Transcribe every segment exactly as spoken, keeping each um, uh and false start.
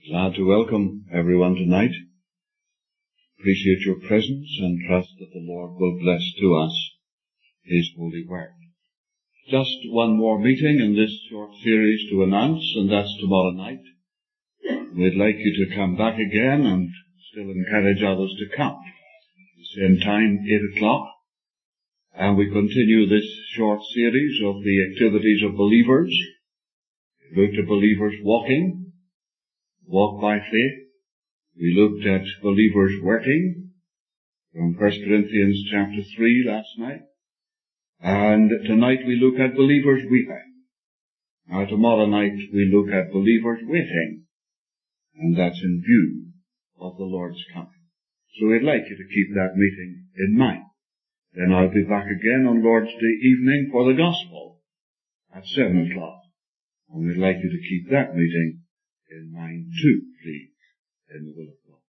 Glad to welcome everyone tonight. Appreciate your presence and trust that the Lord will bless to us His holy word. Just one more meeting in this short series to announce, and that's tomorrow night. We'd like you to come back again and still encourage others to come. At the same time, eight o'clock. And we continue this short series of the activities of believers. We looked at believers walking. Walk by faith. We looked at believers working from First Corinthians chapter three last night. And tonight we look at believers weeping. Now tomorrow night we look at believers waiting. And that's in view of the Lord's coming. So we'd like you to keep that meeting in mind. Then I'll be back again on Lord's Day evening for the Gospel at seven o'clock. And we'd like you to keep that meeting in mind too, please, in the will of God.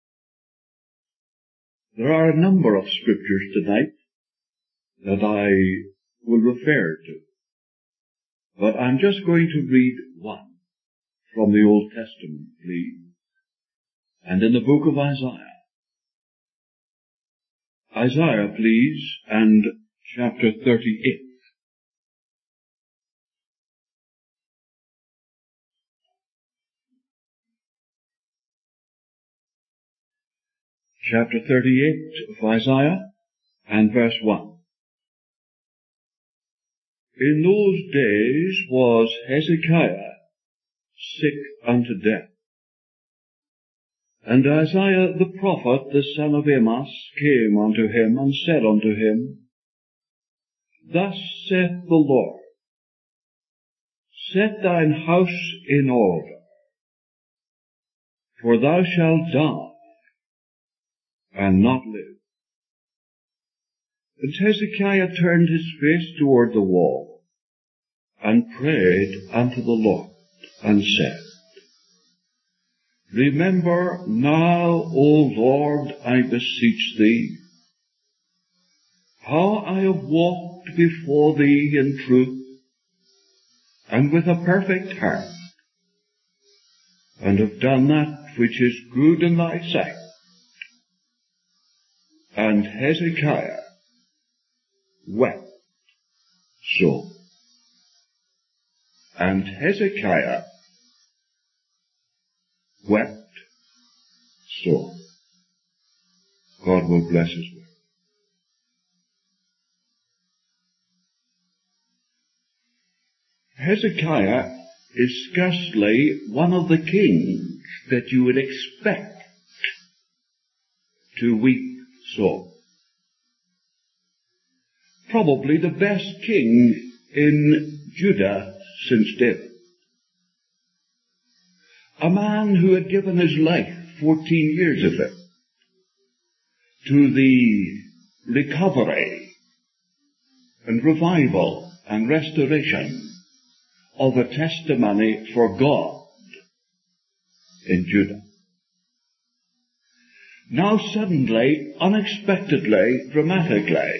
There are a number of scriptures tonight that I will refer to, but I'm just going to read one from the Old Testament, please, and in the book of Isaiah. Isaiah, please, and chapter thirty-eight. Chapter thirty-eight of Isaiah, and verse one. In those days was Hezekiah sick unto death. And Isaiah the prophet, the son of Amos, came unto him, and said unto him, Thus saith the Lord, Set thine house in order, for thou shalt die, and not live. And Hezekiah turned his face toward the wall, and prayed unto the Lord, and said, Remember now, O Lord, I beseech thee, how I have walked before thee in truth, and with a perfect heart, and have done that which is good in thy sight. And Hezekiah wept sore. And Hezekiah wept sore. God will bless His word. Hezekiah is scarcely one of the kings that you would expect to weep sore. Probably the best king in Judah since David. A man who had given his life, fourteen years of it, to the recovery and revival and restoration of a testimony for God in Judah. Now suddenly, unexpectedly, dramatically,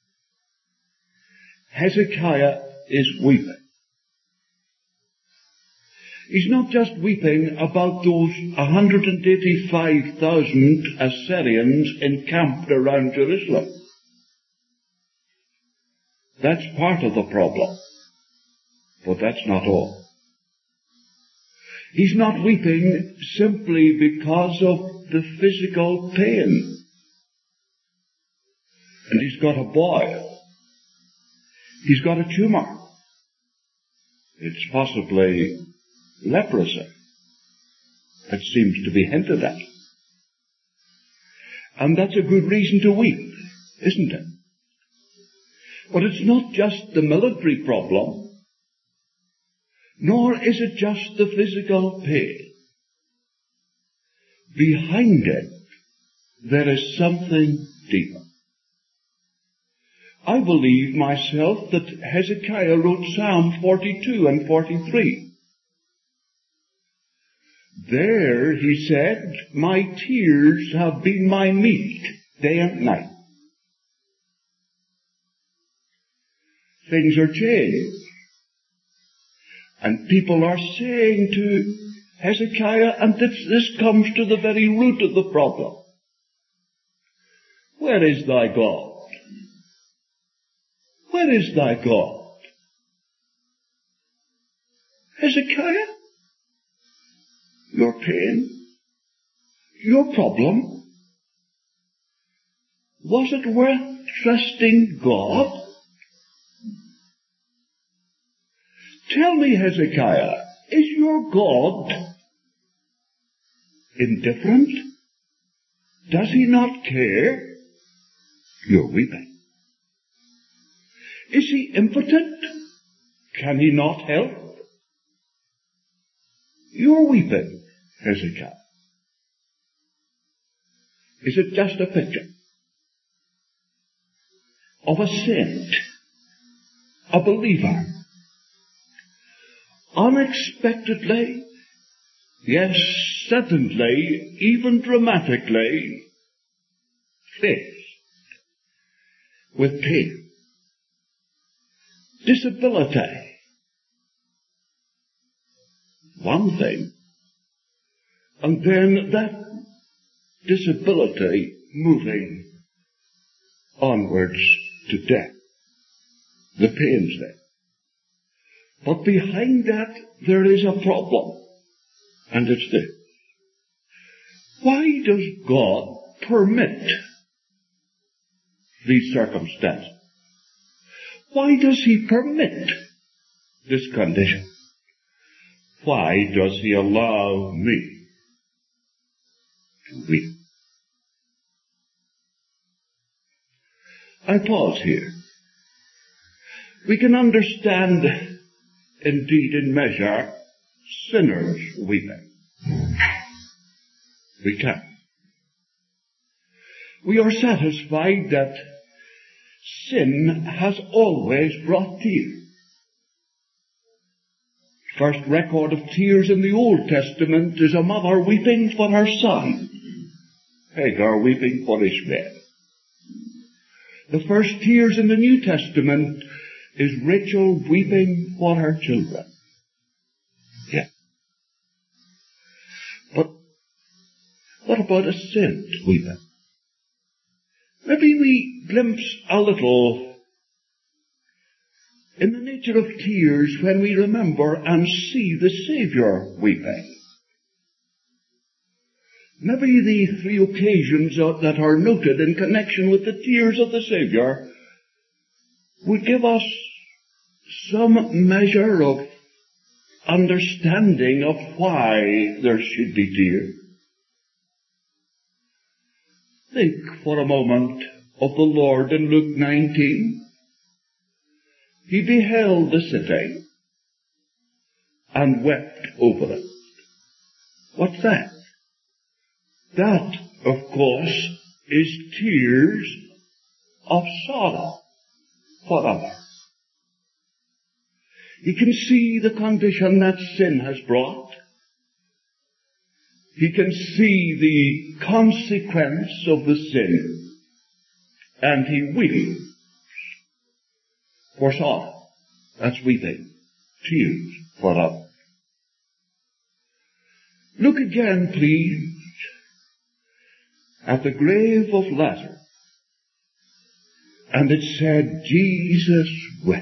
Hezekiah is weeping. He's not just weeping about those one hundred eighty-five thousand Assyrians encamped around Jerusalem. That's part of the problem, but that's not all. He's not weeping simply because of the physical pain. And he's got a boil. He's got a tumor. It's possibly leprosy. It seems to be hinted at. And that's a good reason to weep, isn't it? But it's not just the military problem, nor is it just the physical pain. Behind it, there is something deeper. I believe myself that Hezekiah wrote Psalm forty-two and forty-three. There, he said, my tears have been my meat day and night. Things are changed. And people are saying to Hezekiah, and this, this comes to the very root of the problem. Where is thy God? Where is thy God? Hezekiah, your pain, your problem, was it worth trusting God? Tell me, Hezekiah, is your God indifferent? Does he not care? You're weeping. Is he impotent? Can he not help? You're weeping, Hezekiah. Is it just a picture of a saint, a believer, unexpectedly, yes, suddenly, even dramatically, faced with pain, disability? One thing, and then that disability moving onwards to death. The pain's there. But behind that there is a problem, and it's this. Why does God permit these circumstances? Why does he permit this condition? Why does he allow me to weep? I pause here. We can understand, indeed in measure, sinners weeping. We can. We are satisfied that sin has always brought tears. First record of tears in the Old Testament is a mother weeping for her son, Hagar weeping for Ishmael. The first tears in the New Testament is Rachel weeping for her children. Yeah. But what about a saint weeping? Maybe we glimpse a little in the nature of tears when we remember and see the Saviour weeping. Maybe the three occasions that are noted in connection with the tears of the Saviour would give us some measure of understanding of why there should be tears. Think for a moment of the Lord in Luke nineteen. He beheld the city and wept over it. What's that? That, of course, is tears of sorrow for others. He can see the condition that sin has brought. He can see the consequence of the sin, and he weeps for sorrow. That's weeping. Tears for others. Look again, please, at the grave of Lazarus. And it said, Jesus wept.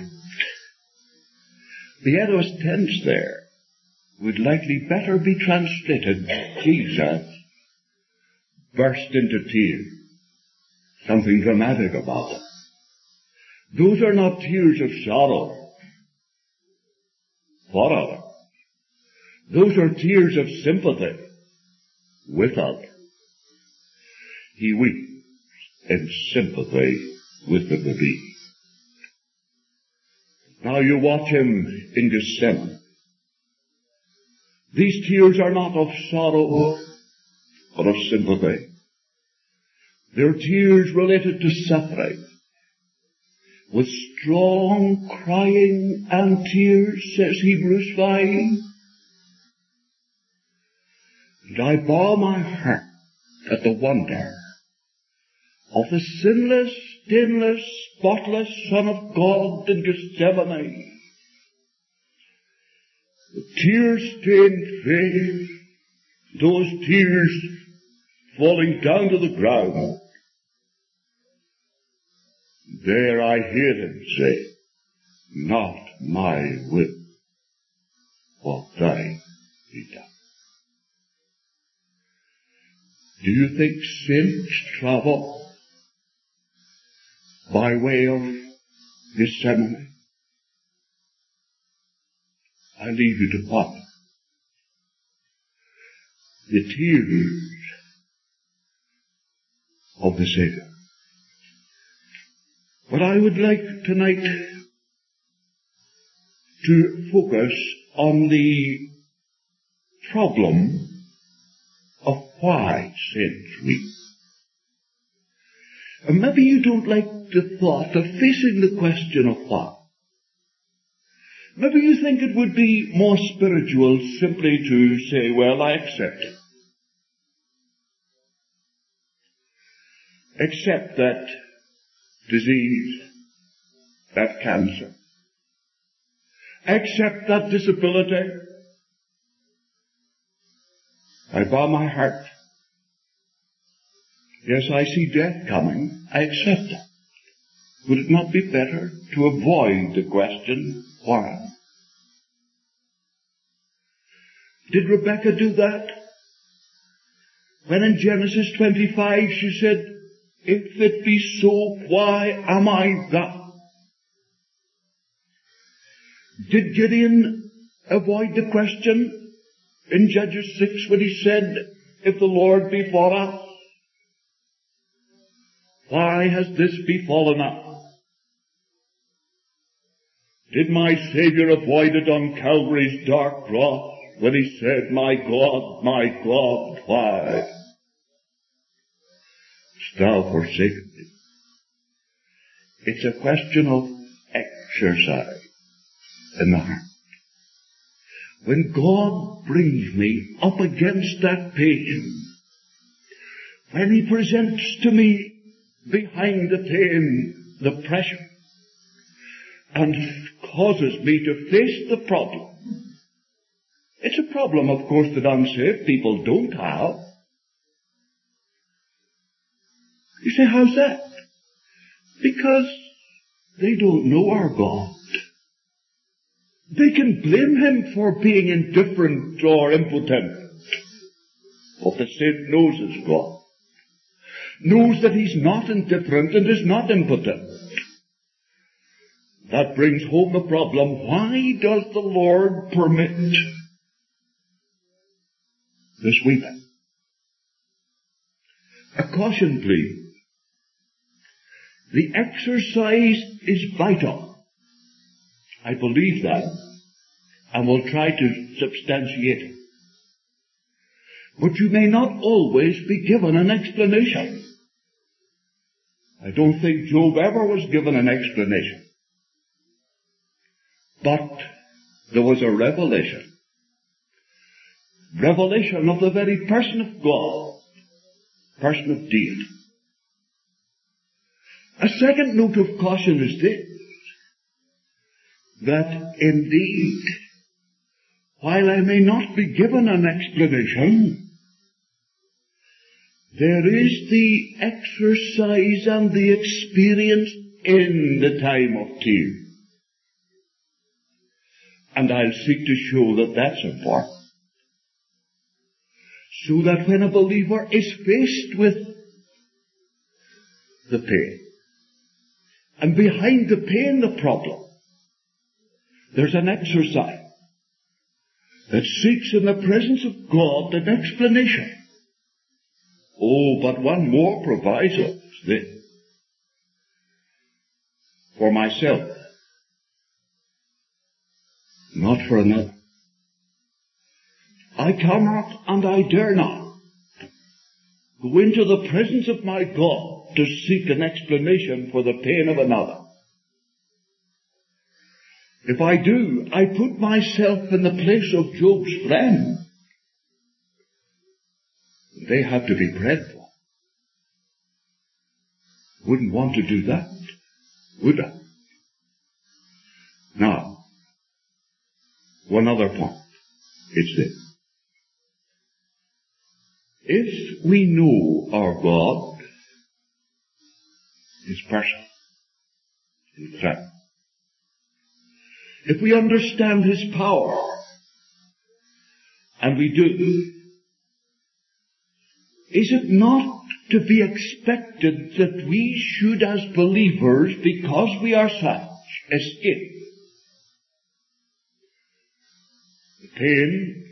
The aorist tense there would likely better be translated, Jesus burst into tears. Something dramatic about it. Those are not tears of sorrow for others. Those are tears of sympathy with others. He weeps in sympathy with the bereaved. Now you watch him in Gethsemane. These tears are not of sorrow, but of sympathy. They're tears related to suffering, with strong crying and tears, says Hebrews five. And I bow my heart at the wonder of the sinless, stainless, spotless Son of God in Gethsemane, the tear-stained face, those tears falling down to the ground. There I hear him say, not my will, but thine be done. Do you think saints travel by way of Gethsemane? I leave you to ponder. The tears of the Savior. But I would like tonight to focus on the problem of why saints weep. And maybe you don't like the thought of facing the question of why. Maybe you think it would be more spiritual simply to say, well, I accept it. Accept that disease, that cancer. Accept that disability. I bow my heart. Yes, I see death coming. I accept it. Would it not be better to avoid the question, why? Did Rebecca do that? When in Genesis twenty-five she said, if it be so, why am I thou? Did Gideon avoid the question in Judges six when he said, if the Lord be for us, why has this befallen us? Did my Savior avoid it on Calvary's dark cross when he said, my God, my God, why hast thou forsaken me? It's a question of exercise in the heart. When God brings me up against that pain, when he presents to me behind the pain the pressure, and causes me to face the problem. It's a problem, of course, that unsaved people don't have. You say, how's that? Because they don't know our God. They can blame him for being indifferent or impotent. But the saint knows his God. Knows that he's not indifferent and is not impotent. That brings home the problem, why does the Lord permit this weeping? A caution, please. The exercise is vital. I believe that, and will try to substantiate it. But you may not always be given an explanation. I don't think Job ever was given an explanation. But there was a revelation. Revelation of the very person of God. Person of deity. A second note of caution is this. That indeed, while I may not be given an explanation, there is the exercise and the experience in the time of tears. And I'll seek to show that that's important. So that when a believer is faced with the pain, and behind the pain the problem, there's an exercise that seeks in the presence of God an explanation. Oh, but one more proviso is this. For myself, not for another. I cannot and I dare not go into the presence of my God to seek an explanation for the pain of another. If I do, I put myself in the place of Job's friend. They have to be prayed for. Wouldn't want to do that, would I? Now, one other point. It's this. If we know our God, His person, His threat, if we understand His power, and we do, is it not to be expected that we should, as believers, because we are such, escape the pain,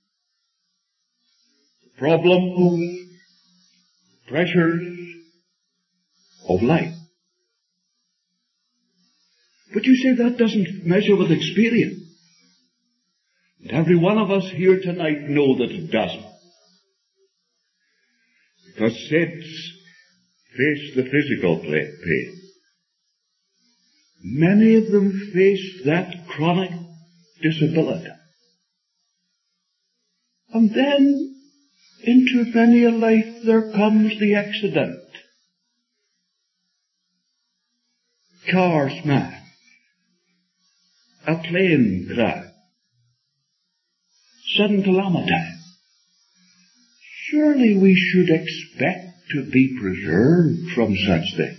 the problems, the pressures of life? But you say that doesn't measure with experience. And every one of us here tonight know that it doesn't. Because saints face the physical pain. Many of them face that chronic disability. And then into many a life there comes the accident. Car smash. A plane crash. Sudden calamity. Surely we should expect to be preserved from such things.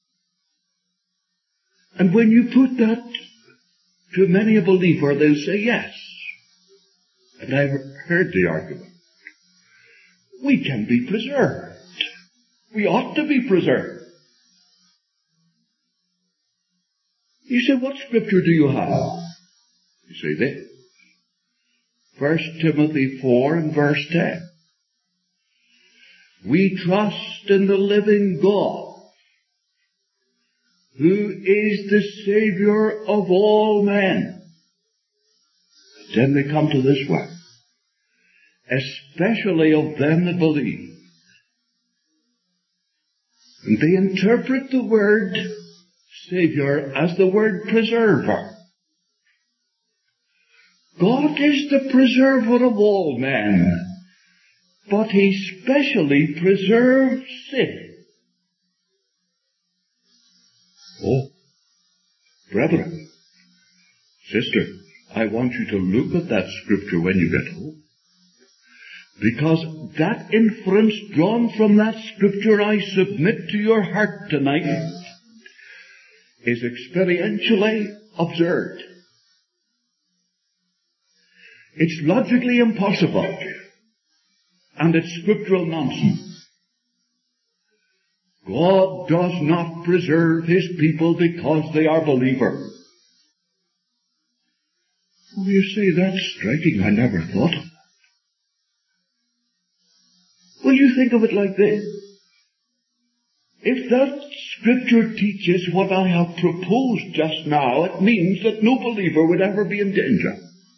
And when you put that to many a believer, they'll say yes. And I've heard the argument. We can be preserved. We ought to be preserved. You say, what scripture do you have? You say this. First Timothy four and verse ten. We trust in the living God, who is the Savior of all men. Then they come to this word. Especially of them that believe. And they interpret the word Savior as the word preserver. God is the preserver of all men, but He specially preserves sin. Oh, brethren, sister, I want you to look at that scripture when you get home. Because that inference drawn from that scripture, I submit to your heart tonight, is experientially absurd. It's logically impossible, and it's scriptural nonsense. God does not preserve His people because they are believers. Oh, you say, that's striking. I never thought of that. Well, you think of it like this. If that scripture teaches what I have proposed just now, it means that no believer would ever be in danger.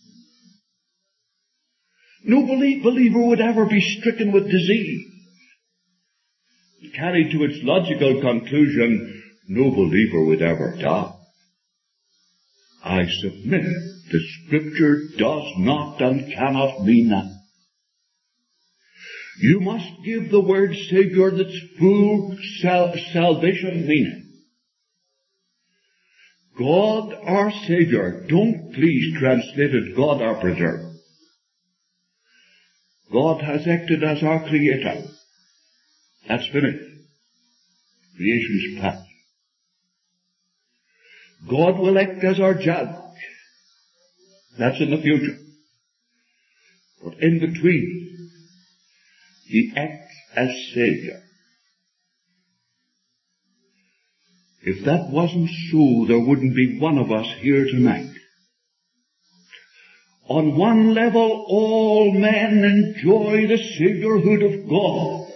No believer would ever be stricken with disease. Carried to its logical conclusion, no believer would ever die. I submit the scripture does not and cannot mean that. You must give the word Savior its full sal- salvation meaning. God our Savior. Don't please translate it God our preserver. God has acted as our Creator. That's finished. Creation's past. God will act as our Judge. That's in the future. But in between, He acts as Savior. If that wasn't so, there wouldn't be one of us here tonight. On one level, all men enjoy the Saviorhood of God.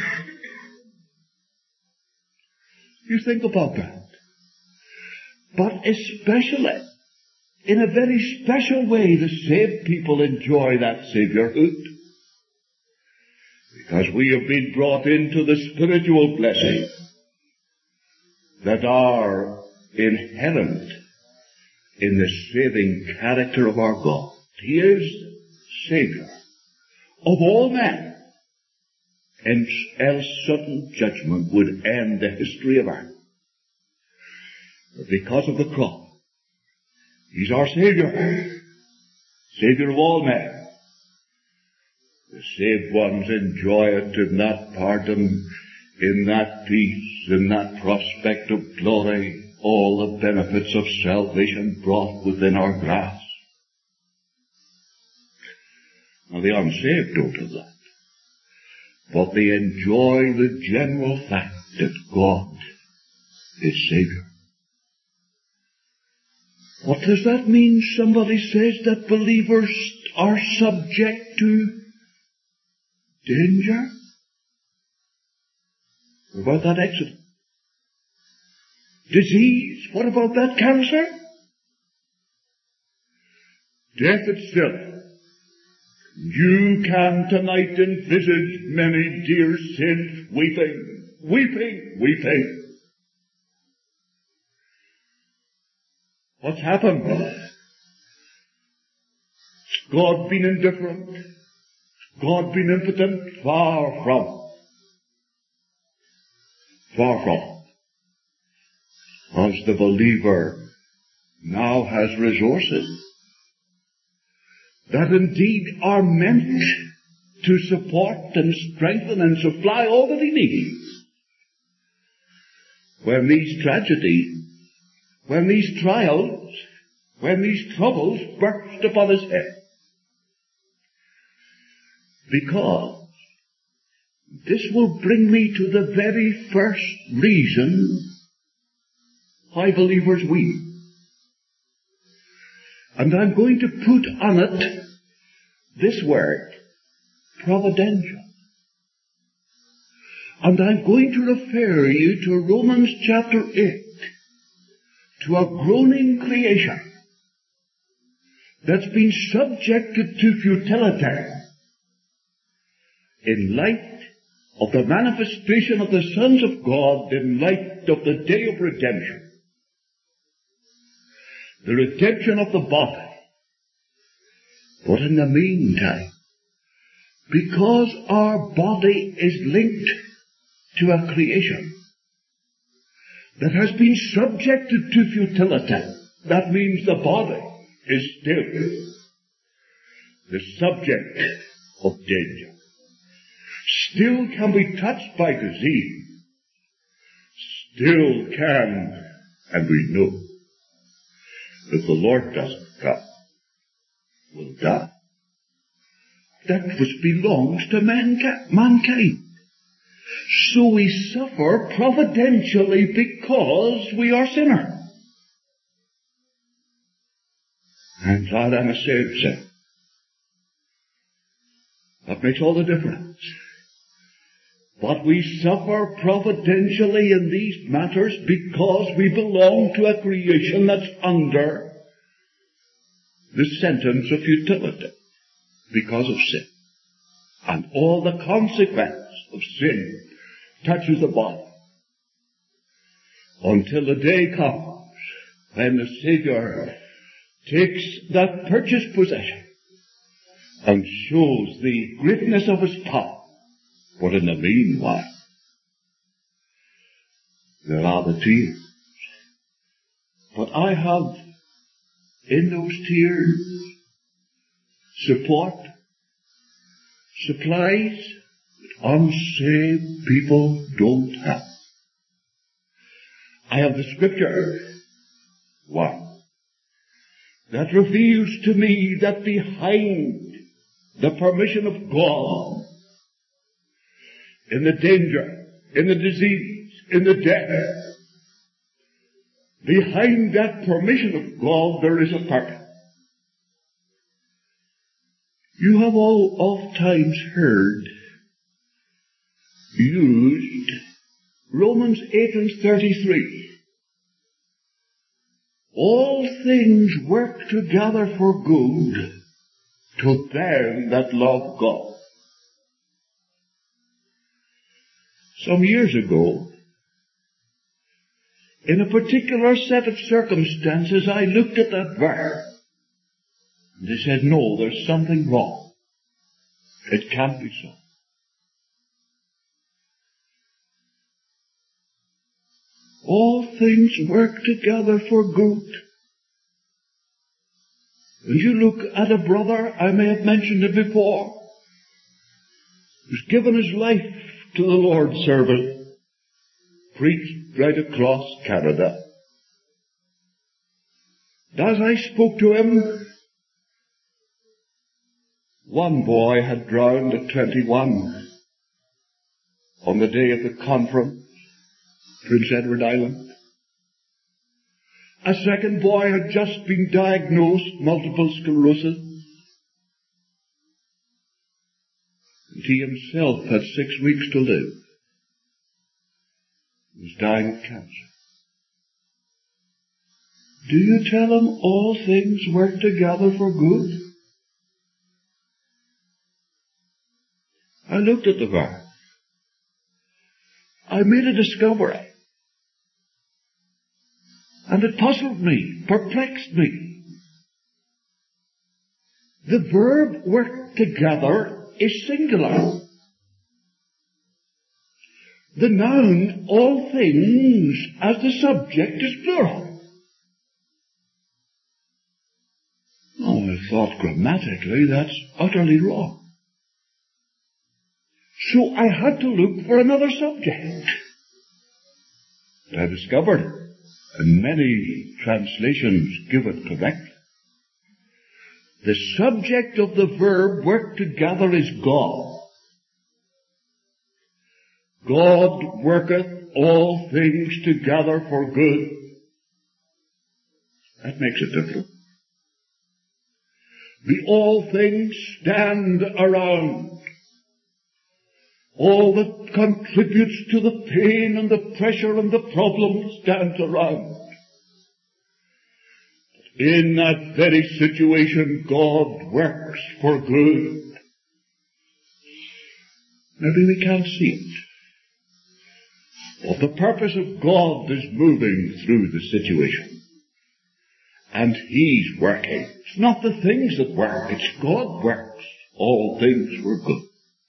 You think about that. But especially, in a very special way, the saved people enjoy that Saviorhood. Because we have been brought into the spiritual blessings that are inherent in the saving character of our God. He is Savior of all men, and else sudden judgment would end the history of earth. But because of the cross, He's our Savior. Saviour of all men. The saved ones enjoy it in that pardon, in that peace, in that prospect of glory, all the benefits of salvation brought within our grasp. Now the unsaved don't have that, but they enjoy the general fact that God is Saviour. What does that mean? Somebody says that believers are subject to danger. What about that accident? Disease? What about that cancer? Death itself. You can tonight envisage many dear saints weeping, weeping, weeping. What's happened? God been indifferent? God been impotent? Far from. Far from. As the believer now has resources that indeed are meant to support and strengthen and supply all that he needs. When these tragedies, when these trials, when these troubles burst upon his head. Because this will bring me to the very first reason why believers weep. And I'm going to put on it this word, providential. And I'm going to refer you to Romans chapter eight, to a groaning creation that's been subjected to futility in light of the manifestation of the sons of God, in light of the day of redemption. The redemption of the body. But in the meantime, because our body is linked to a creation that has been subjected to futility, that means the body is still the subject of danger. Still can be touched by disease. Still can, and we know, if the Lord doesn't come, will die. That which belongs to mankind. mankind. So we suffer providentially because we are sinners. I'm glad I'm a saved sinner. That makes all the difference. But we suffer providentially in these matters because we belong to a creation that's under the sentence of futility because of sin. And all the consequence of sin touches the body until the day comes when the Saviour takes that purchased possession and shows the greatness of his power. But in the meanwhile, there are the tears. But I have in those tears support, supplies that unsaved people don't have. I have the scripture, one, that reveals to me that behind the permission of God, in the danger, in the disease, in the death, behind that permission of God there is a purpose. You have all oft times heard used Romans eight and thirty-three. All things work together for good to them that love God. Some years ago, in a particular set of circumstances, I looked at that verse, and they said, no, there's something wrong. It can't be so. All things work together for good. And you look at a brother, I may have mentioned it before, who's given his life to the Lord's service, preached right across Canada. And as I spoke to him, one boy had drowned at twenty-one on the day of the conference, Prince Edward Island. A second boy had just been diagnosed multiple sclerosis. And he himself had six weeks to live. He was dying of cancer. Do you tell him all things work together for good? I looked at the verse. I made a discovery. And it puzzled me, perplexed me. The verb work together is singular. The noun all things as the subject is plural. Oh, I thought grammatically that's utterly wrong. So I had to look for another subject. I discovered, and many translations give it correctly, the subject of the verb work together is God. God worketh all things together for good. That makes it different. The all things stand around. All that contributes to the pain and the pressure and the problem stands around. In that very situation, God works for good. Maybe we can't see it. But the purpose of God is moving through the situation. And He's working. It's not the things that work, it's God works. All things for good.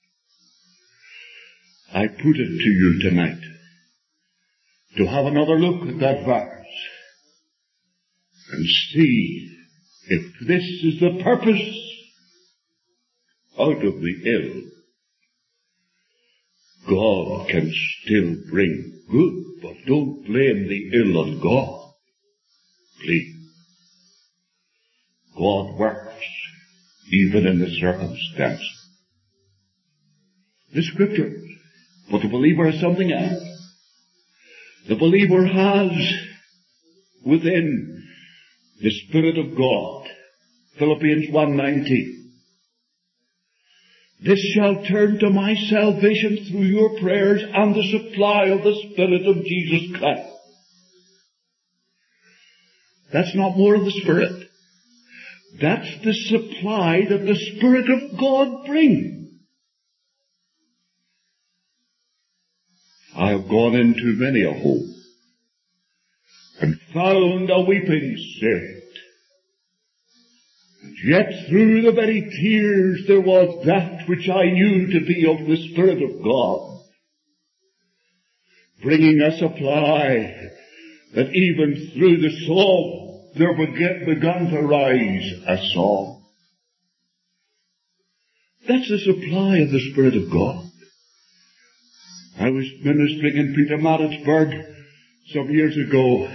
I put it to you tonight to have another look at that verse and see if this is the purpose out of the ill. God can still bring good, but don't blame the ill on God. Please. God works even in the circumstance. The Scripture. But the believer has something else. The believer has within the Spirit of God. Philippians one nineteen. This shall turn to my salvation through your prayers and the supply of the Spirit of Jesus Christ. That's not more of the Spirit. That's the supply that the Spirit of God brings. I have gone into many a home and found a weeping spirit. And yet through the very tears there was that which I knew to be of the Spirit of God, bringing a supply that even through the song there began to rise a song. That's the supply of the Spirit of God. I was ministering in Petermaritzburg some years ago.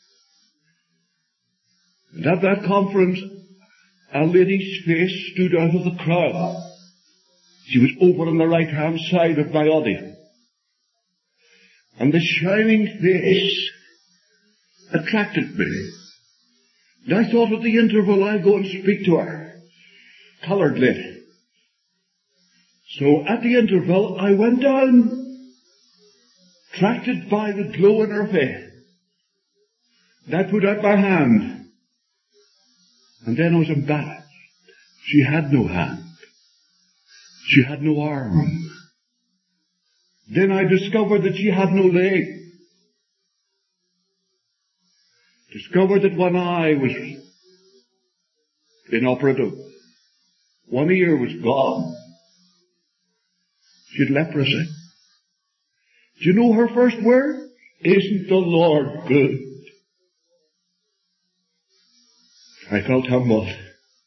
And at that conference, a lady's face stood out of the crowd. She was over on the right-hand side of my audience. And the shining face attracted me. And I thought at the interval I'd go and speak to her. Coloured lady. So at the interval I went down, attracted by the glow in her face. And I put out my hand. And then I was embarrassed. She had no hand. She had no arm. Then I discovered that she had no leg. Discovered that one eye was inoperative. One ear was gone. She had leprosy. Do you know her first word? Isn't the Lord good? I felt humbled.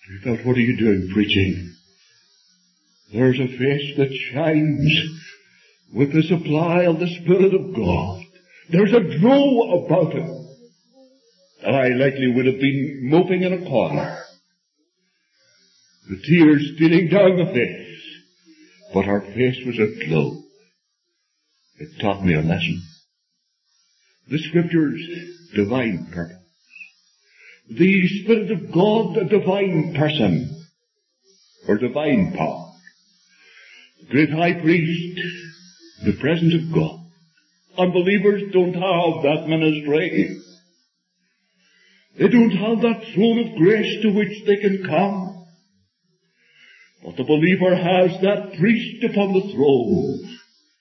I thought, what are you doing preaching? There's a face that shines with the supply of the Spirit of God. There's a glow about it. I likely would have been moping in a corner, the tears stealing down the face, but her face was aglow. It taught me a lesson. The Scripture's divine purpose. The Spirit of God, a divine person, or divine power. The great high priest, the presence of God. Unbelievers don't have that ministry. They don't have that throne of grace to which they can come. But the believer has that priest upon the throne.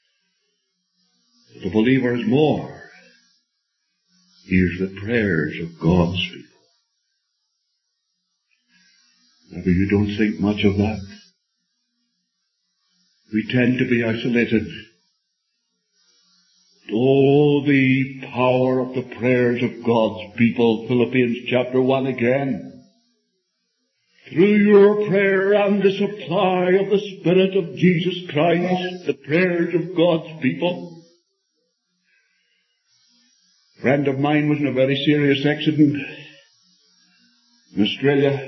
The believer is more. He hears the prayers of God's people. Maybe you don't think much of that. We tend to be isolated. Oh, the power of the prayers of God's people. Philippians chapter one again. Through your prayer and the supply of the Spirit of Jesus Christ, the prayers of God's people. A friend of mine was in a very serious accident in Australia.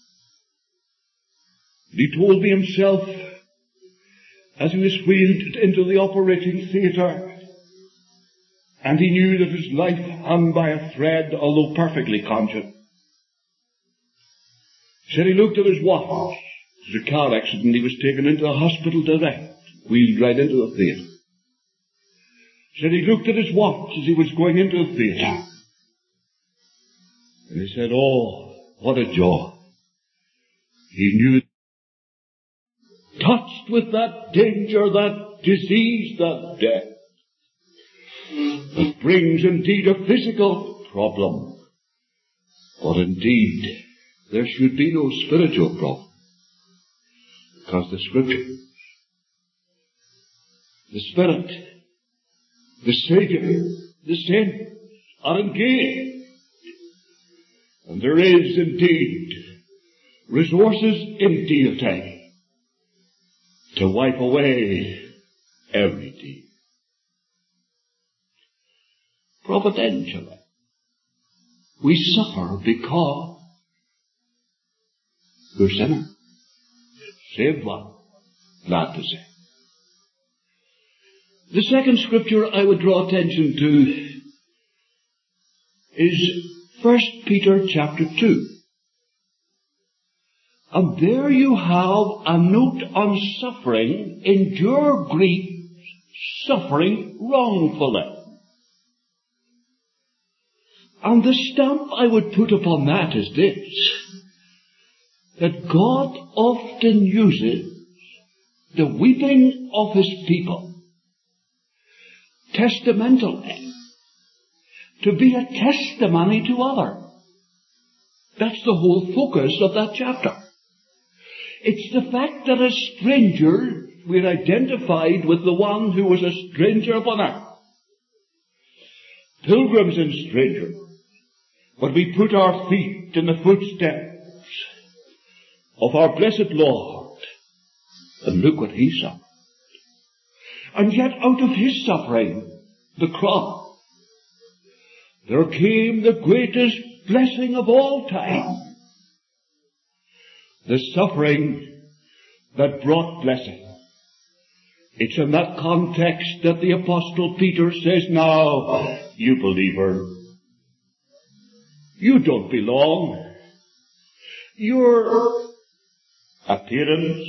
He told me himself, as he was wheeled into the operating theatre, and he knew that his life hung by a thread, although perfectly conscious. He said he looked at his watch. It was a car accident. He was taken into the hospital direct, wheeled right into the theatre. He said he looked at his watch as he was going into the theatre. And he said, oh, what a joy. He knew, touched with that danger, that disease, that death, that brings indeed a physical problem. But indeed, there should be no spiritual problem. Because the Scriptures, the Spirit, the Savior, the saints are engaged. And there is indeed resources in deity to wipe away every deed. Providentially, we suffer because we're sinners. Saved one, glad to say. The second scripture I would draw attention to is First Peter chapter two. And there you have a note on suffering. Endure grief, suffering wrongfully. And the stamp I would put upon that is this, that God often uses the weeping of His people testamentally to be a testimony to others. That's the whole focus of that chapter. It's the fact that as strangers we're identified with the one who was a stranger upon earth. Pilgrims and strangers. But we put our feet in the footsteps of our blessed Lord. And look what He suffered. And yet out of His suffering, the cross, there came the greatest blessing of all time. The suffering that brought blessing. It's in that context that the Apostle Peter says, now, you believer, you don't belong. Your appearance,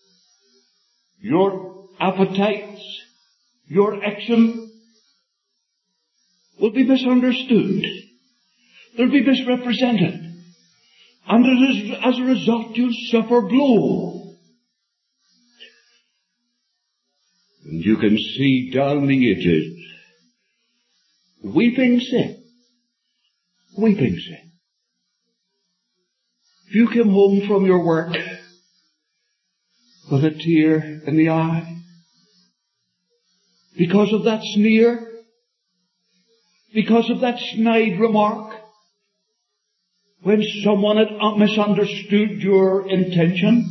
your appetites, your action will be misunderstood. They'll be misrepresented. And it is, as a result, you'll suffer blow. And you can see down the ages, weeping sin. Weeping sin. If you came home from your work with a tear in the eye, because of that sneer, because of that snide remark, when someone had misunderstood your intention?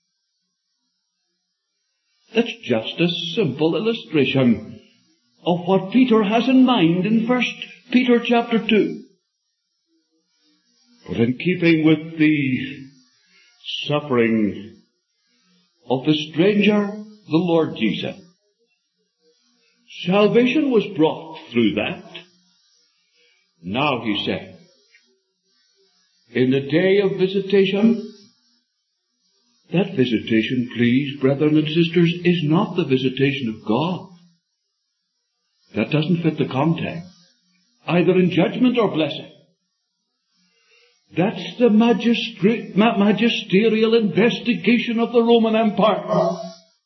That's just a simple illustration of what Peter has in mind in First Peter chapter two. But in keeping with the suffering of the stranger, the Lord Jesus, salvation was brought through that. Now, he said, in the day of visitation, that visitation, please, brethren and sisters, is not the visitation of God. That doesn't fit the context, either in judgment or blessing. That's the magistri- ma- magisterial investigation of the Roman Empire,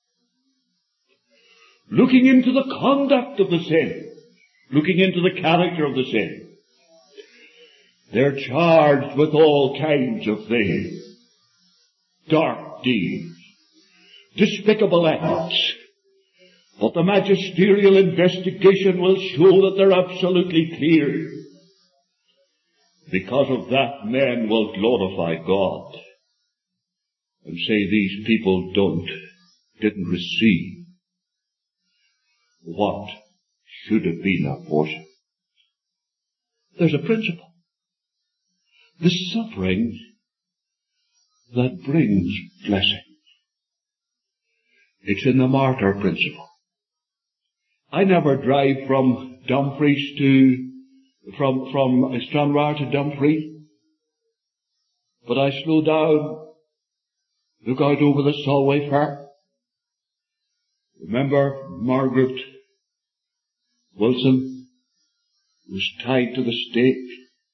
looking into the conduct of the sin, looking into the character of the sin. They're charged with all kinds of things, dark deeds, despicable acts. But the magisterial investigation will show that they're absolutely clear. Because of that, men will glorify God and say these people don't, didn't receive what should have been their portion. There's a principle. The suffering that brings blessing. It's in the martyr principle. I never drive from Dumfries to, from, from Stranraer to Dumfries, but I slow down, look out over the Solway Fair. Remember Margaret Wilson was tied to the stake,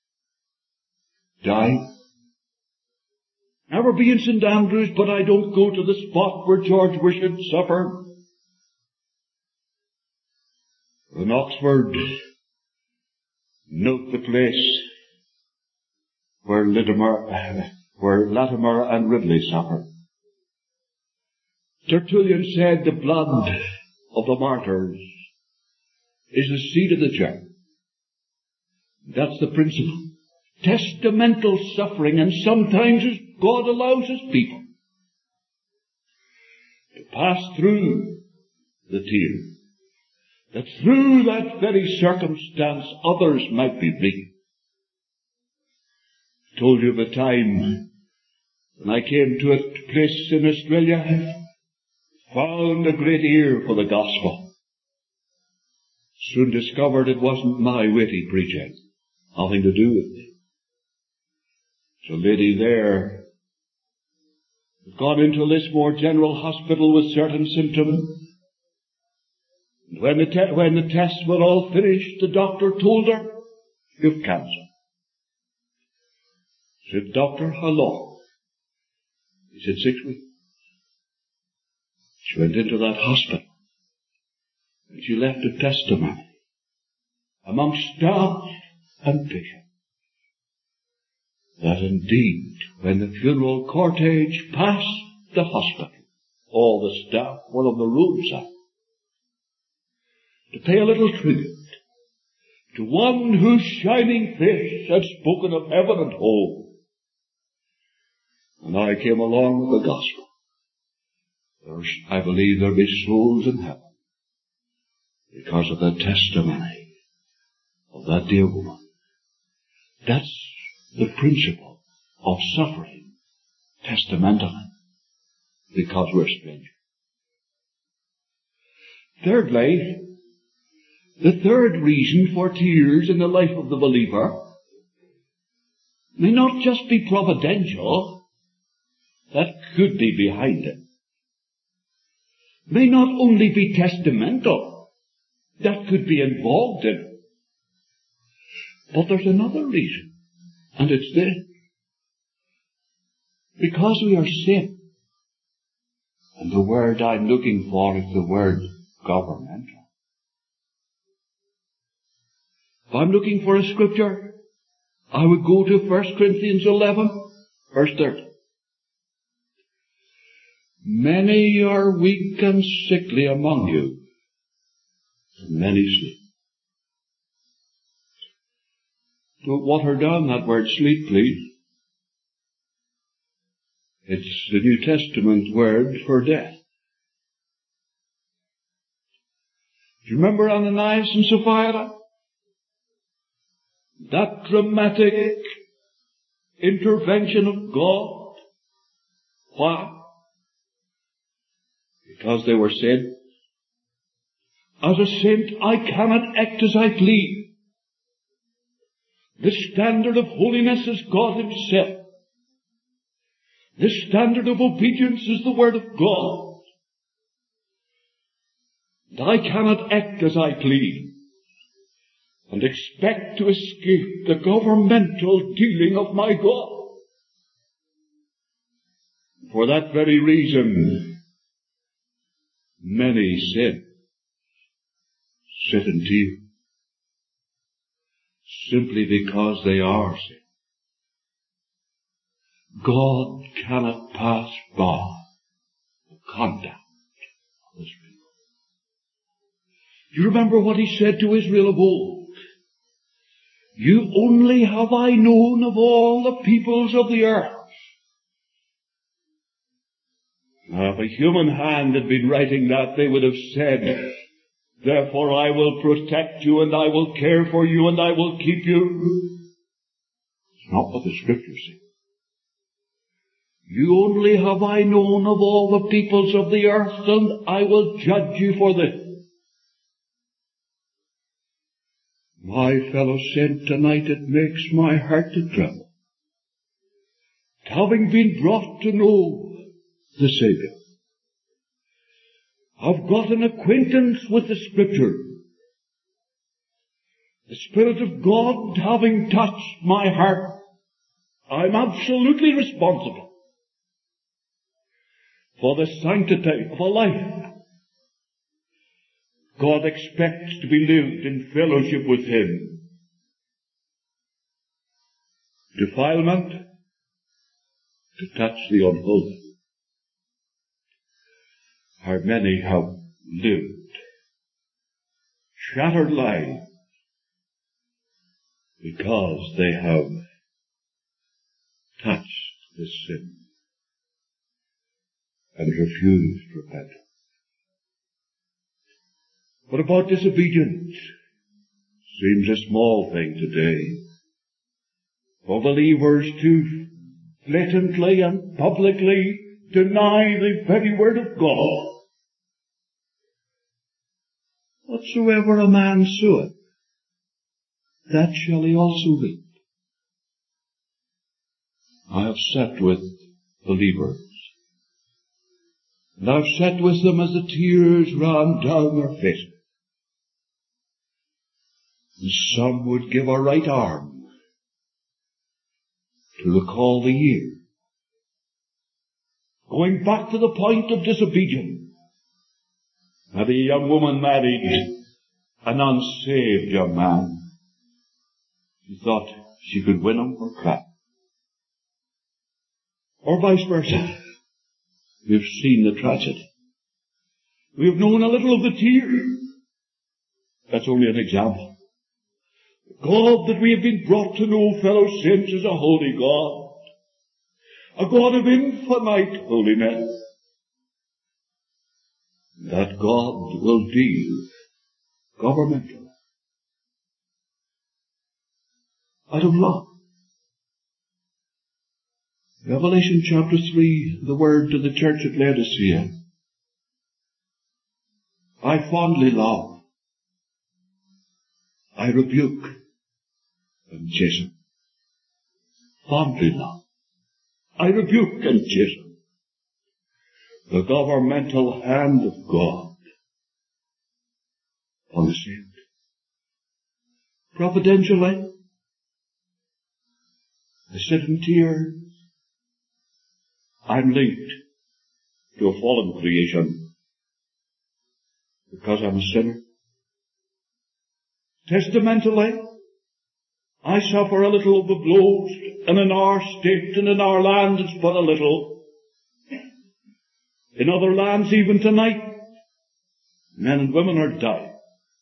died. Never be in Saint Andrews, but I don't go to the spot where George Wishart suffered. In Oxford, note the place where Latimer, where Latimer and Ridley suffered. Tertullian said the blood of the martyrs is the seed of the church. That's the principle. Testamental suffering, and sometimes God allows His people to pass through the tears, that through that very circumstance others might be redeemed. I told you of a time when I came to a place in Australia, found a great ear for the gospel. Soon discovered it wasn't my witty preaching, nothing to do with me. So a lady there had gone into a Lismore General Hospital with certain symptoms. And when the, te- when the tests were all finished, the doctor told her, "You've cancer." She said, "Doctor, how long?" He said, "Six weeks." She went into that hospital, and she left a testimony among staff and patients that indeed, when the funeral cortege passed the hospital, all the staff were on the roadside to pay a little tribute to one whose shining face had spoken of heaven and home. And I came along with the gospel. There's, I believe there'll be souls in heaven because of the testimony of that dear woman. That's the principle of suffering testamentally, because we're strangers. Thirdly, the third reason for tears in the life of the believer may not just be providential, that could be behind it. May not only be testamental, that could be involved in it. But there's another reason. And it's this. Because we are sin. And the word I'm looking for is the word governmental. If I'm looking for a scripture, I would go to First Corinthians eleven, verse thirty. Many are weak and sickly among you, and many sleep. Don't water down that word sleep, please. It's the New Testament word for death. Do you remember Ananias and Sapphira? That dramatic intervention of God. Why? Because they were sinners. As a saint, I cannot act as I please. The standard of holiness is God Himself. The standard of obedience is the Word of God. And I cannot act as I please and expect to escape the governmental dealing of my God. For that very reason, many sin, sit in tears, simply because they are sin. God cannot pass by the conduct of His people. Do you remember what He said to Israel of old? You only have I known of all the peoples of the earth. Now, if a human hand had been writing that, they would have said, therefore I will protect you and I will care for you and I will keep you. It's not what the Scriptures say. You only have I known of all the peoples of the earth, and I will judge you for this. My fellow saint, tonight it makes my heart to tremble. Having been brought to know the Saviour, I've got an acquaintance with the Scripture. The Spirit of God having touched my heart, I'm absolutely responsible for the sanctity of a life God expects to be lived in fellowship with Him. Defilement, to touch the unholy. How many have lived shattered lives because they have touched this sin and refused repentance. What about disobedience? Seems a small thing today for believers to blatantly and publicly deny the very word of God. Whatsoever a man soweth, that shall he also reap. I have sat with believers, and I've sat with them as the tears ran down their faces. And some would give a right arm to recall the year, going back to the point of disobedience. Had a young woman married an unsaved young man, she thought she could win him for crap. Or vice versa. We've seen the tragedy. We've known a little of the tears. That's only an example. The God that we have been brought to know, fellow saints, is a holy God. A God of infinite holiness. That God will deal governmentally out of love. Revelation chapter three, the word to the church at Laodicea. I fondly love, I rebuke and chasten. Fondly love, I rebuke and chasten. The governmental hand of God on the saint. Providentially, I sit in tears. I'm linked to a fallen creation because I'm a sinner. Testamentally, I suffer a little of the blows, and in our state and in our land it's but a little. In other lands, even tonight, men and women are dying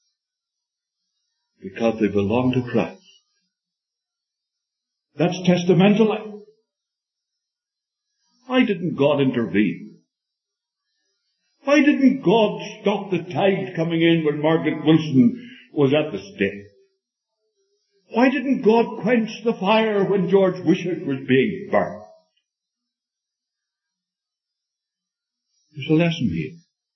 because they belong to Christ. That's testamentally. I Why didn't God intervene? Why didn't God stop the tide coming in when Margaret Wilson was at the stake? Why didn't God quench the fire when George Wishart was being burnt? There's a lesson here.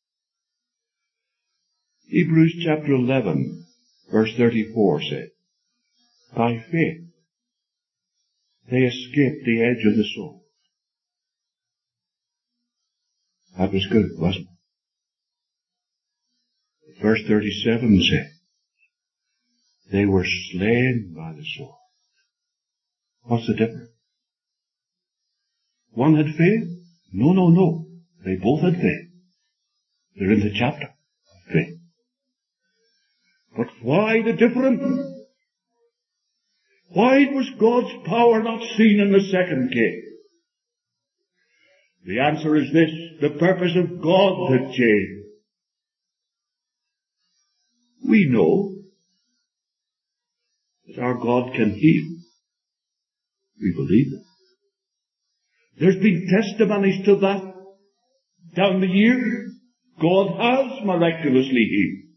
Hebrews chapter eleven, verse thirty-four said, by faith they escaped the edge of the sword. That was good, wasn't it? Verse thirty-seven said, they were slain by the sword. What's the difference? One had faith? No, no, no. They both had faith. They're in the chapter of faith. But why the difference? Why was God's power not seen in the second case? The answer is this: the purpose of God had changed. We know that our God can heal. We believe it. There's been testimonies to that down the years. God has miraculously healed.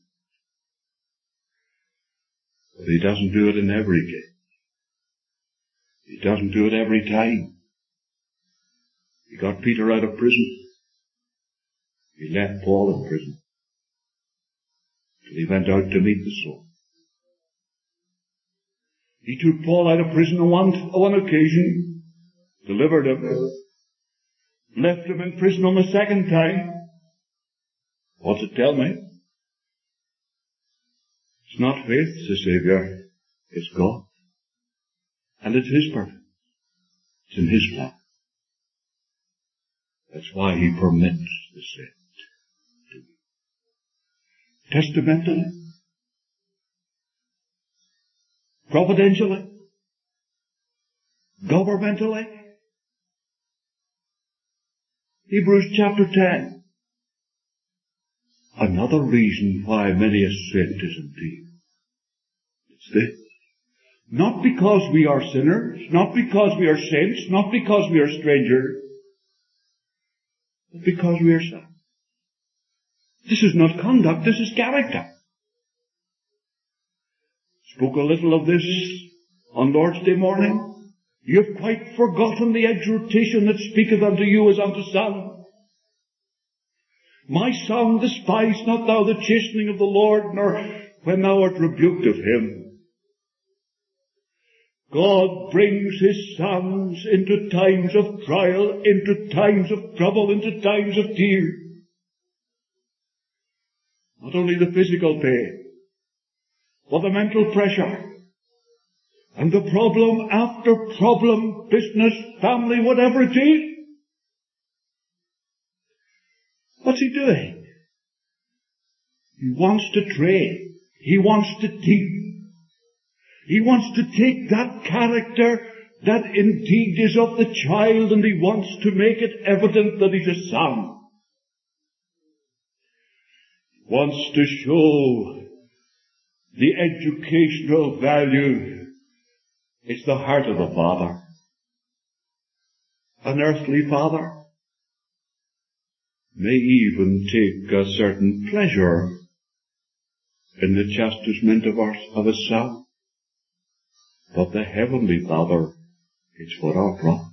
But He doesn't do it in every case. He doesn't do it every time. He got Peter out of prison. He left Paul in prison till he went out to meet the soul. He took Paul out of prison on one, on one occasion, delivered him, left him in prison on the second time. What's it tell me? It's not faith, the Saviour. It's God. And it's His purpose. It's in His plan. That's why He permits the sin to be. Testamentally, providentially, governmentally. Hebrews chapter ten. Another reason why many a saint is indeed. It's this. Not because we are sinners, not because we are saints, not because we are strangers, but because we are sons. This is not conduct, this is character. Spoke a little of this on Lord's Day morning. You have quite forgotten the exhortation that speaketh unto you as unto sons. My son, despise not thou the chastening of the Lord, nor when thou art rebuked of Him. God brings His sons into times of trial, into times of trouble, into times of tears. Not only the physical pain, but the mental pressure, and the problem after problem, business, family, whatever it is. What's He doing? He wants to train. He wants to teach. He wants to take that character that indeed is of the child, and He wants to make it evident that He's a son. He wants to show the educational value. It's the heart of the Father. An earthly father may even take a certain pleasure in the chastisement of, our, of a son. But the Heavenly Father is for our profit.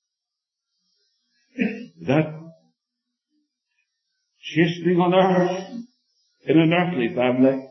That chastening on earth in an earthly family,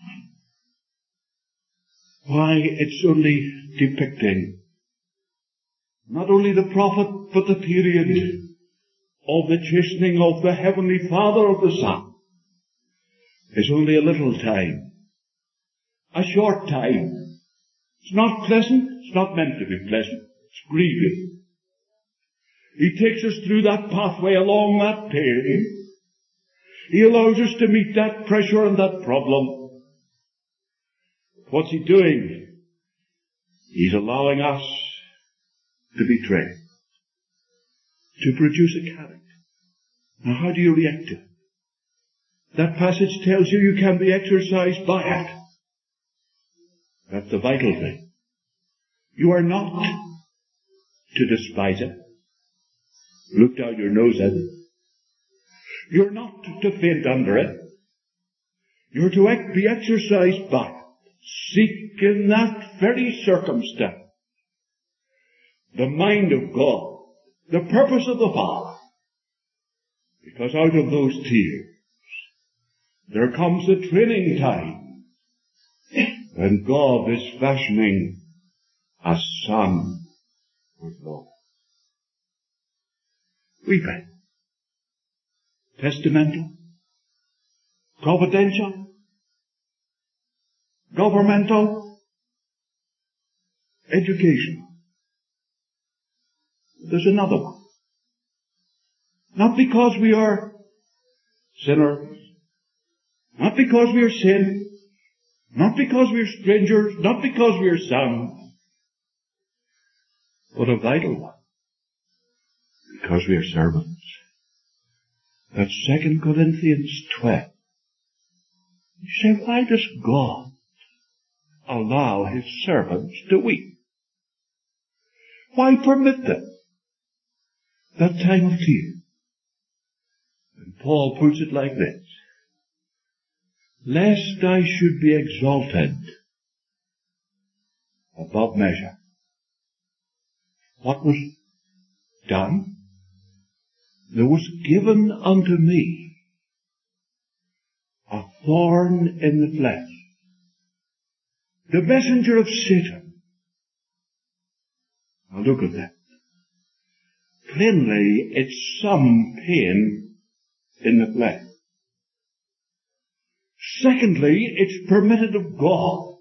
why, it's only depicting not only the prophet, but the period of the chastening of the Heavenly Father of the Son. It's only a little time, a short time. It's not pleasant. It's not meant to be pleasant. It's grievous. He takes us through that pathway along that pain. He allows us to meet that pressure and that problem. What's He doing? He's allowing us to be trained, to produce a character. Now, how do you react to it? That passage tells you you can be exercised by it. That's the vital thing. You are not to despise it. look down your nose at it. You're not to faint under it. You're to be exercised by it. Seek in that very circumstance the mind of God, the purpose of the Father. Because out of those tears, there comes a training time when God is fashioning a son with love. We pray. Testamental, providential, governmental, educational. There's another one. Not because we are sinners, not because we are sin, not because we are strangers, not because we are sons, but a vital one. Because we are servants. That's Second Corinthians twelve. You say, why does God allow his servants to weep? Why permit them that time of tears? And Paul puts it like this. Lest I should be exalted above measure. What was done? There was given unto me a thorn in the flesh, the messenger of Satan. Now look at that. Plainly, it's some pain in the flesh. Secondly, it's permitted of God.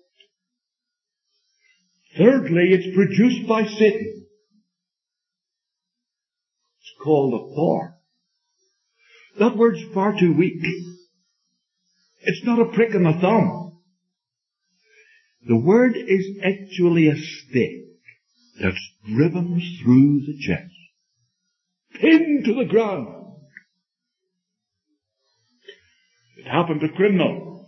Thirdly, it's produced by Satan. It's called a thorn. That word's far too weak. It's not a prick in the thumb. The word is actually a stake that's driven through the chest, pinned to the ground. It happened to criminals.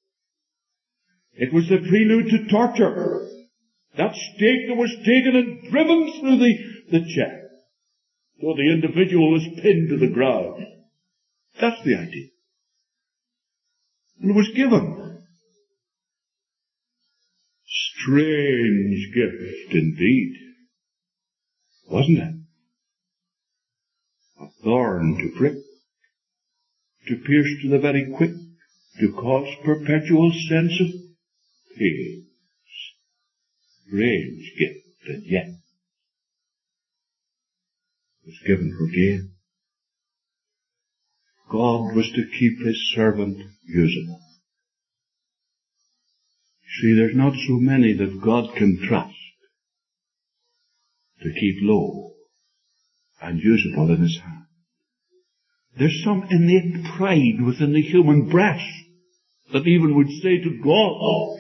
It was the prelude to torture. That stake that was taken and driven through the, the chest. So the individual was pinned to the ground. That's the idea. And it was given. Strange gift indeed, wasn't it? A thorn to prick, to pierce to the very quick, to cause perpetual sense of pain. Strange gift, and yet was given for gain. God was to keep his servant usable. See, there's not so many that God can trust to keep low and usable in his hand. There's some innate pride within the human breast that even would say to God,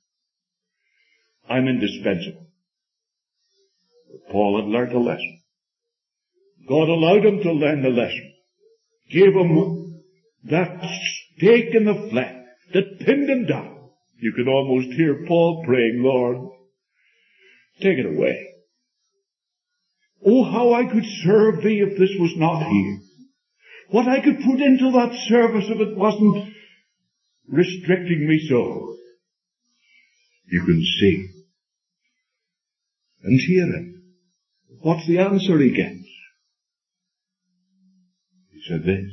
I'm indispensable. But Paul had learned a lesson. God allowed him to learn the lesson. Gave him that stake in the flesh that pinned him down. You could almost hear Paul praying, Lord, take it away. Oh, how I could serve thee if this was not here. What I could put into that service if it wasn't restricting me so. You can see and hear it. What's the answer he gets? He said this.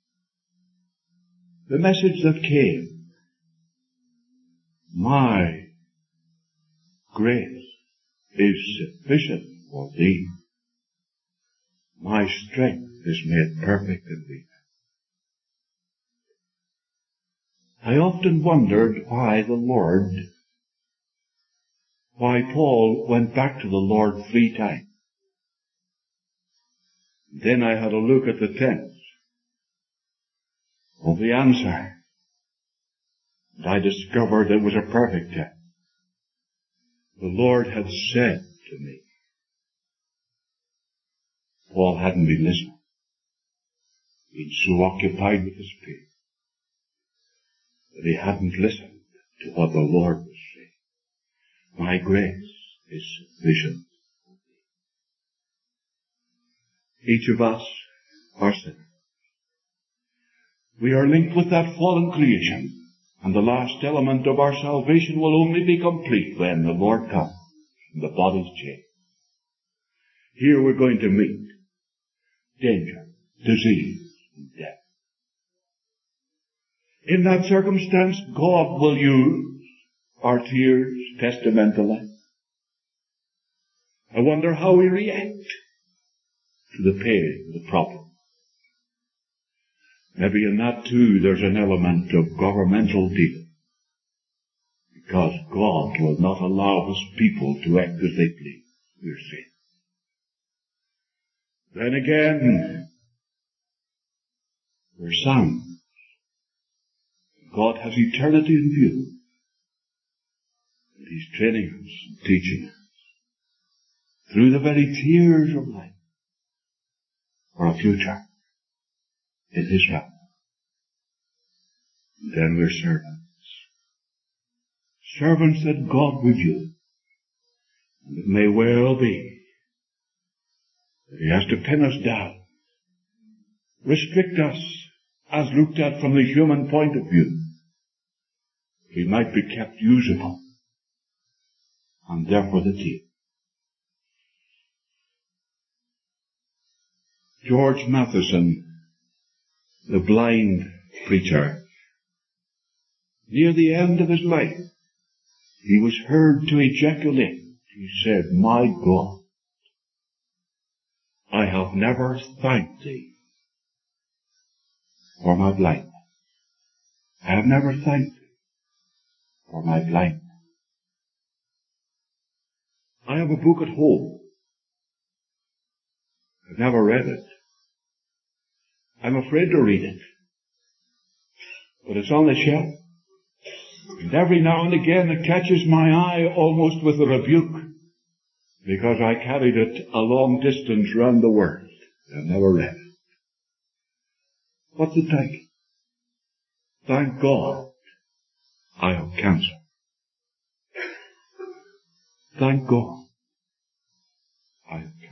The message that came, my grace is sufficient for thee. My strength is made perfect in thee. I often wondered why the Lord, why Paul went back to the Lord three times. Then I had a look at the tense of the answer. And I discovered it was a perfect tense. The Lord had said to me. Paul hadn't been listening. He'd so occupied with his pain that he hadn't listened to what the Lord was saying. My grace is sufficient. Each of us are sinners. We are linked with that fallen creation, and the last element of our salvation will only be complete when the Lord comes and the body's changed. Here we're going to meet danger, disease, and death. In that circumstance, God will use our tears testamentally. I wonder how we react to the pain, the problem. Maybe in that too there's an element of governmental dealing, because God will not allow His people to act as they please. We're saved. Then again, we're sons. God has eternity in view, and He's training us and teaching us through the very tears of life for a future in His realm. And then we're servants. Servants that God would use. And it may well be that He has to pin us down, restrict us as looked at from the human point of view. We might be kept usable, and therefore the tear. George Matheson, the blind preacher, near the end of his life, he was heard to ejaculate. He said, "My God, I have never thanked Thee for my blindness. I have never thanked Thee for my blindness. I have a book at home. I've never read it. I'm afraid to read it. But it's on the shelf. And every now and again it catches my eye almost with a rebuke, because I carried it a long distance round the world. I've never read it. What's the title? Thank God I have cancer. Thank God I have cancer.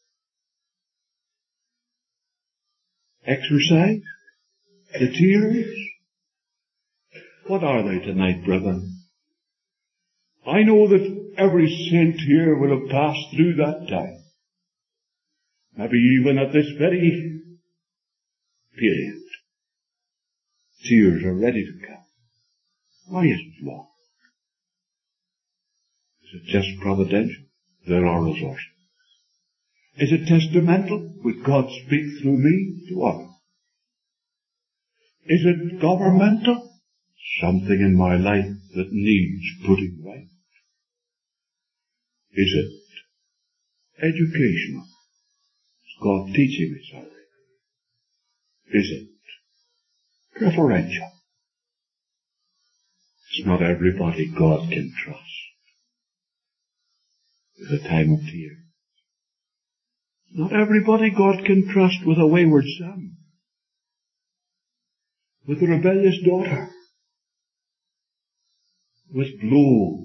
Exercise? The tears? What are they tonight, brethren? I know that every saint here will have passed through that time. Maybe even at this very period. Tears are ready to come. Why is it, Lord? Is it just providential? There are resources. Is it testamental? Would God speak through me to others? Is it governmental? Something in my life that needs putting right? Is it educational? Is God teaching me something? Is it preferential? It's not everybody God can trust with a time of tears. Not everybody God can trust with a wayward son, with a rebellious daughter, with blows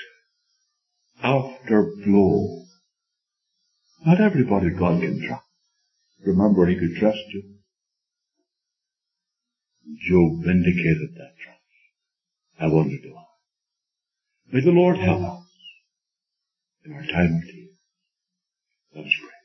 after blow. Not everybody God can trust. Remember, He could trust you. Job vindicated that trust. I wonder do I. May the Lord help us in our time of need. Let us pray.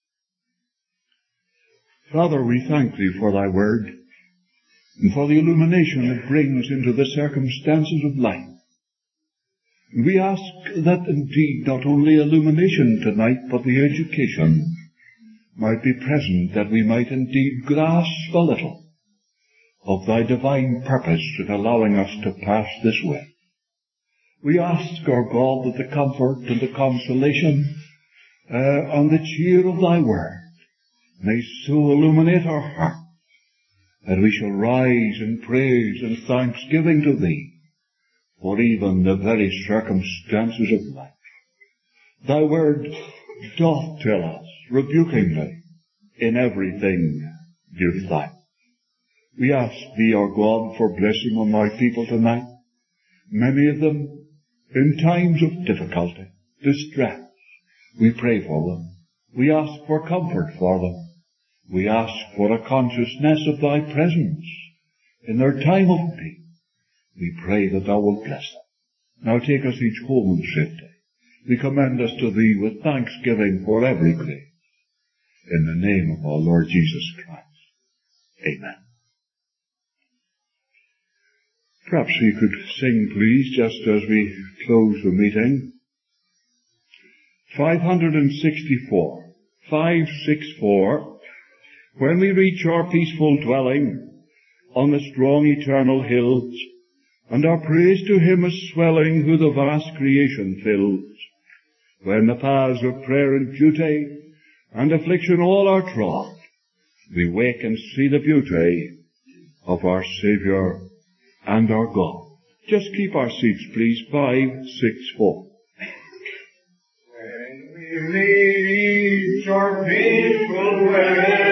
Father, we thank Thee for Thy word and for the illumination it brings into the circumstances of life. We ask that indeed not only illumination tonight, but the education might be present, that we might indeed grasp a little of Thy divine purpose in allowing us to pass this way. We ask, our God, that the comfort and the consolation uh, and the cheer of Thy word may so illuminate our heart that we shall rise in praise and thanksgiving to Thee for even the very circumstances of life. Thy word doth tell us, rebukingly, in everything give thanks. We ask Thee, our God, for blessing on Thy people tonight, many of them in times of difficulty, distress. We pray for them. We ask for comfort for them. We ask for a consciousness of thy presence in their time of need. We pray that thou wilt bless them. Now take us each home in safety. We commend us to thee with thanksgiving for every grace. In the name of our Lord Jesus Christ. Amen. Perhaps we could sing, please, just as we close the meeting. five sixty-four. five sixty-four. When we reach our peaceful dwelling on the strong eternal hills, and our praise to him is swelling who the vast creation fills, when the paths of prayer and duty and affliction all are trod, we wake and see the beauty of our Saviour and our God. Just keep our seats, please. five sixty-four. When we reach our peaceful way,